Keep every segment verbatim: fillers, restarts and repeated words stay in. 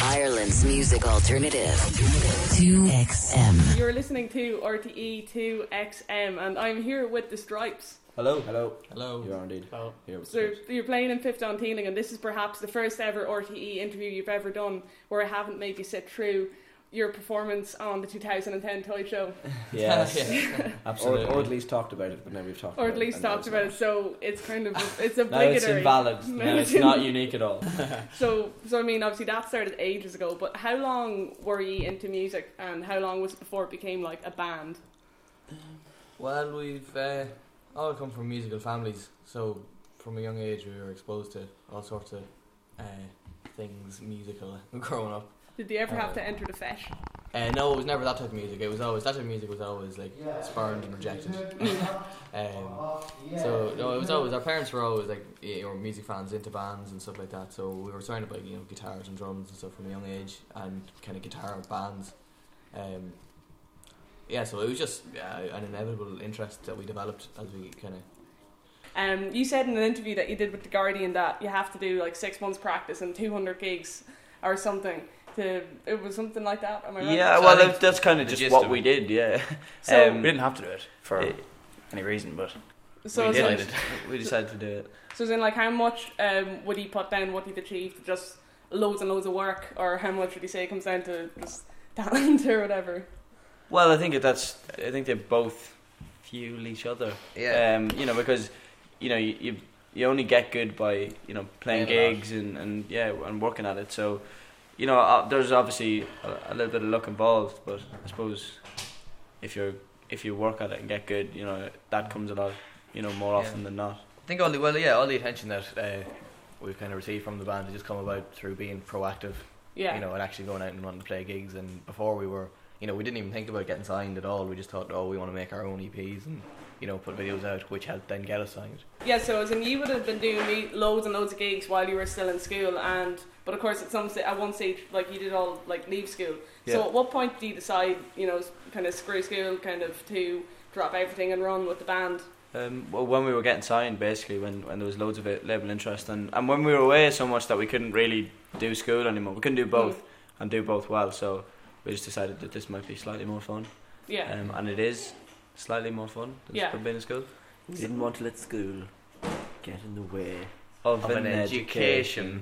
Ireland's music alternative, two X M. You're listening to R T E two X M, and I'm here with the Stripes. Hello. Hello. Hello. You are indeed. Hello. Here with So you're playing in Fifth Down Teeling, and this is perhaps the first ever R T E interview you've ever done where I haven't made you sit through your performance on the two thousand ten Toy Show. Yes, yeah. absolutely. Or, or at least talked about it, but now we've talked Or about at least it. talked about it, so it's kind of, it's obligatory. No, it's invalid. No, it's not unique at all. So, so I mean, obviously that started ages ago, but how long were you into music, and how long was it before it became like a band? Well, we've uh, all come from musical families, so from a young age we were exposed to all sorts of uh, things musical growing up. Did you ever have Uh, to enter the fetch? Uh, no, it was never that type of music. It was always that type of music was always like spurned and rejected. um, so no, it was always our parents were always like you know, music fans into bands and stuff like that. So we were surrounded by you know guitars and drums and stuff from a young age, and kind of guitar bands. Um, yeah, so it was just uh, an inevitable interest that we developed as we kind of. Um, you said in an interview that you did with The Guardian that you have to do like six months practice and two hundred gigs or something. To, it was something like that, am I right? Yeah, So well, I think that- that's kind of the just gist what of we it. did, yeah. So- um, We didn't have to do it for Eh, any reason, but So, we it's did like, it. we decided to do it. so it's in like how much um, would he put down what he'd achieved? Just loads and loads of work, or how much would he say it comes down to just talent or whatever? Well, I think that that's. I think they both fuel each other. Yeah. Um, you know, because you know you, you you only get good by you know playing Playing a lot. gigs and, and yeah and working at it. So you know uh, there's obviously a, a little bit of luck involved, but I suppose if you're if you work at it and get good, you know that comes a lot. You know more often Yeah. than not. I think all the well, yeah, all the attention that uh, we've kind of received from the band has just come about through being proactive. Yeah. You know, and actually going out and wanting to play gigs. And before we were, you know, we didn't even think about getting signed at all. We just thought, oh, we want to make our own E Ps and you know put videos out, which helped then get us signed. Yeah, so as in you would have been doing me- loads and loads of gigs while you were still in school, and but of course at some sta- at one stage like you did all like leave school. Yeah. So at what point do you decide, you know, kind of screw school, kind of to drop everything and run with the band? Um, well, when we were getting signed, basically, when, when there was loads of it, label interest, and, and when we were away so much that we couldn't really do school anymore, we couldn't do both Mm. and do both well. So we just decided that this might be slightly more fun, Yeah. um, and it is slightly more fun than Yeah. being in school. we didn't want to let school get in the way. Of, Of an, an education. education.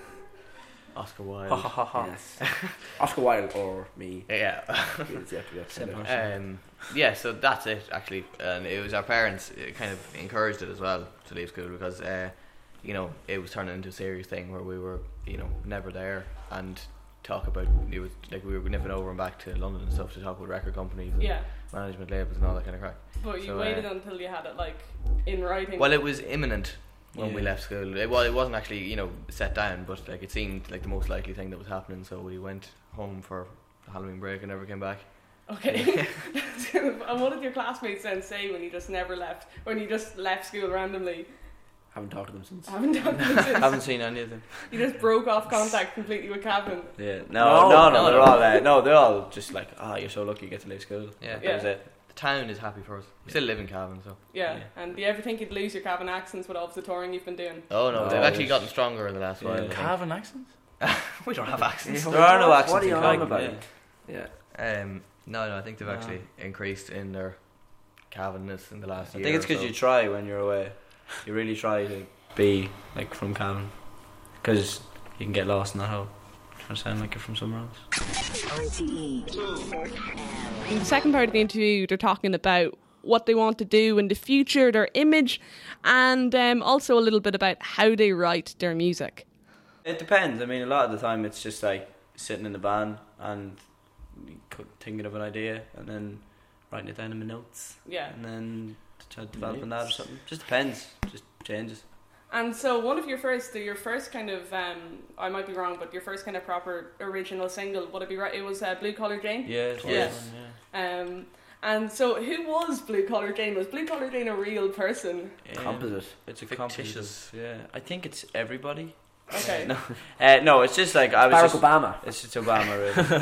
Oscar Wilde. Ha ha ha ha. Yes. Oscar Wilde or me. Yeah. It's exactly that. Same Same person. um, yeah, so that's it actually, and it was our parents uh, kind of encouraged it as well to leave school because uh, you know it was turning into a serious thing where we were you know never there and talk about it was like we were nipping over and back to London and stuff to talk with record companies and Yeah. management labels and all that kind of crack. But you So, waited uh, until you had it like in writing. Well, it was imminent when we Yeah. left school. It, well, it wasn't actually you know set down, but like it seemed like the most likely thing that was happening. So we went home for the Halloween break and never came back. Okay. And what did your classmates then say when you just never left, when you just left school randomly? Haven't talked to them since. I haven't done this since. Haven't seen any of them. You just broke off contact completely with Cavan. Yeah, no, no, No, no, no, they're no. all uh, no, they're all just like, ah, oh, you're so lucky you get to leave school. Yeah. that was Yeah. it. The town is happy for us. We still live in Cavan, so. Yeah. Yeah. And do you ever think you'd lose your Cavan accents with all of the touring you've been doing? Oh no, No, they've actually there's- gotten stronger in the last Yeah. while. I think. Cavan accents? We don't have accents. There are no accents What are you in on Cavan, about? yeah. Yeah. Um, no, no, I think they've No. actually increased in their Cavanness in the last I year. think it's or because so. you try when you're away. You really try to be like from Cavan, because you can get lost in that hole. Trying to sound like you're from somewhere else. R T E. In the second part of the interview, they're talking about what they want to do in the future, their image, and um, also a little bit about how they write their music. It depends. I mean, a lot of the time it's just like sitting in the van and co- thinking of an idea and then writing it down in my notes Yeah. and then try developing that or something. Just depends. Just changes. And so one of your first, your first kind of, um, I might be wrong, but your first kind of proper original single, would it be right? It was uh, Blue Collar Jane? Yeah. it's Yeah. one, yeah. Um, and so who was Blue Collar Jane? Was Blue Collar Jane a real person? Yeah. Composite. It's a Fictitious. fictitious. Yeah. I think it's everybody. Okay. No, uh, no, it's just like I was Barack just, Obama. It's just Obama,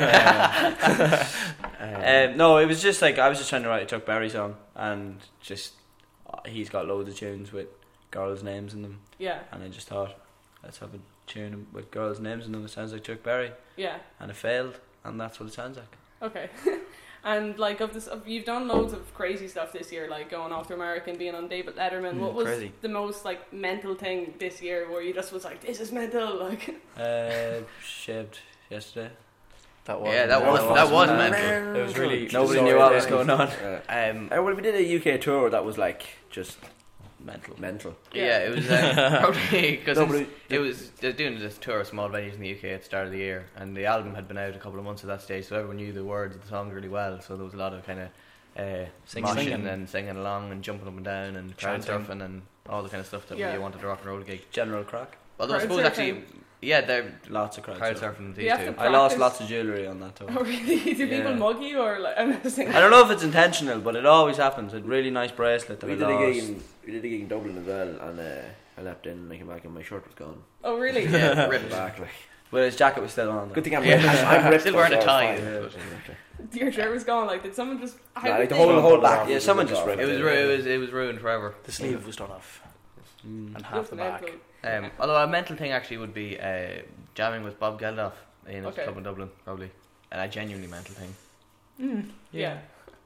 really. um, um, no, it was just like I was just trying to write a Chuck Berry song, and just uh, he's got loads of tunes with girls' names in them, Yeah. and I just thought, let's have a tune with girls' names in them. It sounds like Chuck Berry, Yeah. and it failed, and that's what it sounds like. Okay. And like of this, of, you've done loads of crazy stuff this year, like going off to America and being on David Letterman. Mm, what was crazy. the most like mental thing this year where you just was like, this is mental? Like, Uh, shaved yesterday. That was Yeah, that was that was mad. mental. It was really Nobody sorry, knew what yeah. was going on. Uh, Um, uh, when we did a U K tour, that was like just Mental. mental. yeah, it was uh, probably because Nobody- it was they're doing this tour of small venues in the U K at the start of the year, and the album had been out a couple of months at that stage, so everyone knew the words of the songs really well. So there was a lot of kind of uh, Singing. moshing Singing. and singing along and jumping up and down and crowd Chanting. surfing and all the kind of stuff that Yeah. you wanted a rock and roll gig. General crack. Although I Crowd suppose surfing. actually, yeah, they're Lots of crowd, crowd surfing. surfing Do these you have two. to I lost Practice. lots of jewellery on that tour. oh really? Do people Yeah. mug you or like? I'm just thinking. I don't know if it's intentional, but it always happens. A really nice bracelet that We I did a gig lost. in we did a gig in Dublin as well, and uh, I left in and I came back and my shirt was gone. Oh really? Yeah, ripped. Back like. Well, his jacket was still on. Though. Good thing I'm, Yeah. I'm, I'm ripped. Still wearing a so tie. it's fine. Yeah. Exactly. Your shirt was gone. Like, did someone just? How Nah, did like the they- whole the whole back. Yeah, was someone ripped just off. ripped It was ru- it was it was ruined forever. The sleeve was done off, Mm. and half the back. Mental. Um, although a mental thing actually would be uh, jamming with Bob Geldof in his Okay. club in Dublin, probably. And a genuinely mental thing. Mm, yeah.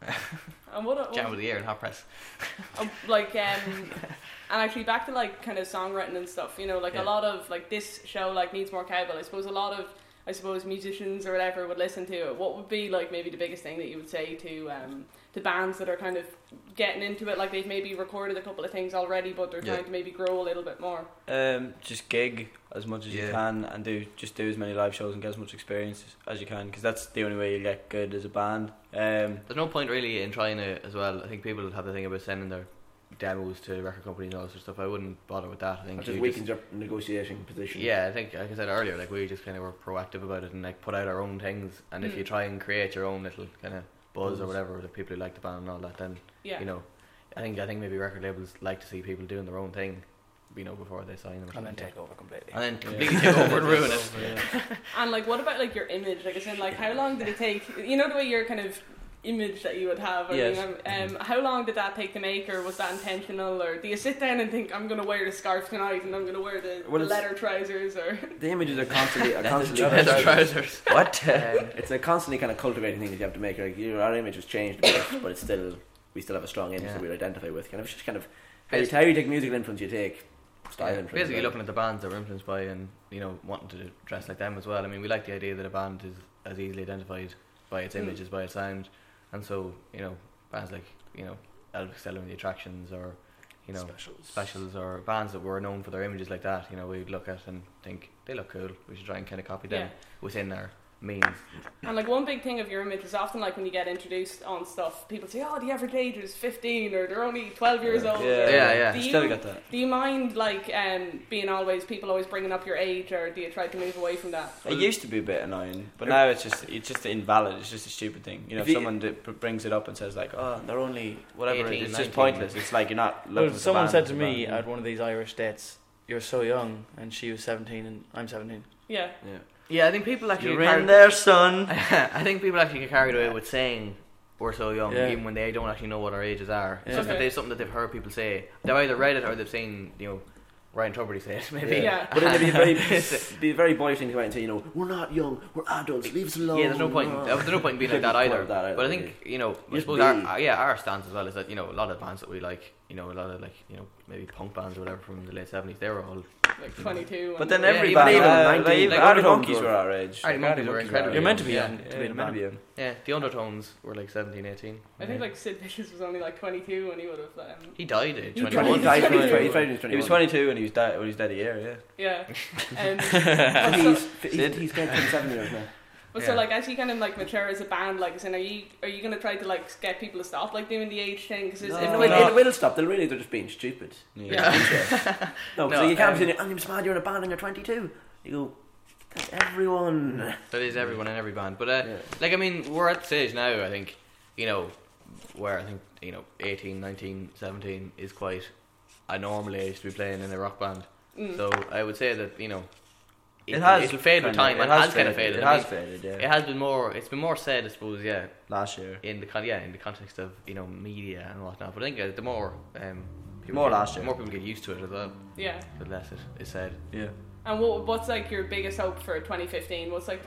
And what? what Jam of the year in Hot Press. um, like um, and actually back to like kind of songwriting and stuff. You know, like Yeah. a lot of like this show like needs more cowbell. I suppose a lot of I suppose musicians or whatever would listen to it. What would be like maybe the biggest thing that you would say to um to bands that are kind of getting into it? Like they've maybe recorded a couple of things already, but they're Yeah. trying to maybe grow a little bit more. Um, just gig as much as you Yeah. can, and do just do as many live shows and get as much experience as you can, because that's the only way you get good as a band. Um, There's no point really in trying it as well. I think people have the thing about sending their demos to record companies and all that sort of stuff. I wouldn't bother with that. I think Which is you weakens your negotiating position. Yeah, I think, like I said earlier, like we just kind of were proactive about it and like put out our own things. And if Mm. you try and create your own little kind of buzz or Buzz. whatever, the people who like the band and all that, then Yeah. you know, I think I think maybe record labels like to see people doing their own thing, you know, before they sign them. or And then something. take over completely. And then completely take over and ruin it. And like, what about like your image? Like, as in, like, how long did it take? You know, the way your kind of image that you would have. I Yes. mean, um, um, how long did that take to make, or was that intentional, or do you sit down and think, I'm going to wear the scarf tonight, and I'm going to wear the, Well, the it's- leather trousers, or The images are constantly are constantly Leather trousers. what? um, it's a constantly kind of cultivating thing that you have to make. Like your our image has changed a bit, but it's still we still have a strong image Yeah. that we identify with. Kind of it's just kind of how you, Basi- how you take musical influence, you take style Yeah, influence. basically as well. looking at the bands that we're influenced by and, you know, wanting to dress like them as well. I mean, we like the idea that a band is as easily identified by its image Mm. as by its sound. And so, you know, bands like, you know, Elvis Costello and the Attractions, or, you know, Specials. Specials, or bands that were known for their images like that, you know, we'd look at and think, they look cool, we should try and kind of copy them Yeah. within our means. And like one big thing of your image is often like when you get introduced on stuff, people say, "Oh, the average age is fifteen, or they're only twelve years old." Yeah, or, Yeah, yeah. Do Still you, got that. do you mind like um, being always people always bringing up your age, or do you try to move away from that? It used to be a bit annoying, but now it's just it's just invalid. It's just a stupid thing. You know, If if you- someone d- p- brings it up and says like, "Oh, they're only whatever," eighteen, it's just nineteen. pointless. It's like you're not looking. Well, at the someone band said as to a me band. at one of these Irish dates, "You're so young," and she was seventeen and I'm seventeen. Yeah, Yeah. Yeah, I think people actually "You're get in carried- there, son." I think people actually get carried away with saying we're so young, Yeah. even when they don't actually know what our ages are. It's Yeah. just that Okay. there's something that they've heard people say. They've either read it or they've seen, you know, Ryan Tuberty say it, maybe. Yeah. But it'd be a very be a very boyish thing to come out and say, you know, we're not young, we're adults, leave us alone. Yeah, there's no point. There's no point in being like that Couldn't either. put that either, But I think you know, I Just suppose be. our, uh, yeah, our stance as well is that you know a lot of bands that we like, you know, a lot of like you know maybe punk bands or whatever from the late seventies, they were all. like twenty-two. But and- then Yeah, every even band, even uh, nineteen, like, even like, Arctic Arctic Monkeys Monkeys were our age. Arctic Monkeys were incredible. You're meant to be yeah. young to be Yeah, in a meant to be band. young. Yeah, the Undertones were like seventeen, eighteen. I think like Sid Vicious was only like twenty-two when he would have. Um, He died at He twenty-one. died. He's twenty-two. twenty- he's twenty- he's He was twenty-one. twenty-two when he was dead. When he was dead a year. yeah. Um, So but he's, so, he's, he's dead twenty-seven years now. but so Yeah. like as you kind of like mature as a band, like, saying, are you are you gonna try to like get people to stop like doing the age thing? Because No, if no, we it, it will stop. They'll really, they're just being stupid. Yeah. Yeah. No, No, so you can't um, be saying, I'm just mad you're in a band and you're twenty-two. You go, that's everyone. That is everyone in every band. But uh, Yeah. like I mean, we're at the stage now. I think you know where I think you know eighteen, nineteen, seventeen is quite a normal age to be playing in a rock band. Mm. So I would say that you know it, It has it'll fade with kinda- time, it and has kind of faded. It I has mean, faded. Yeah. It has been more. It's been more said, I suppose. Yeah, Last year. in the con- yeah in the context of you know media and whatnot. But I think uh, the more um, people More get, last year. more people get used to it as well, Yeah. the less it is said. Yeah. And what what's like your biggest hope for twenty fifteen? What's like